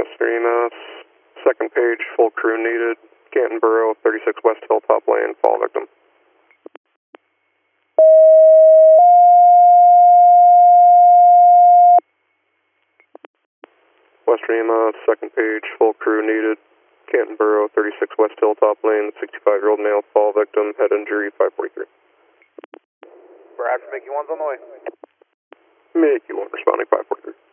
Western EMS, second page, full crew needed. Canton Borough, 36 West Hilltop Lane, fall victim. Western EMS, second page, full crew needed. Canton Borough, 36 West Hilltop Lane, 65-year-old male, fall victim, head injury, 543. Roger, Mickey 1's on the way. Mickey 1 responding, 543.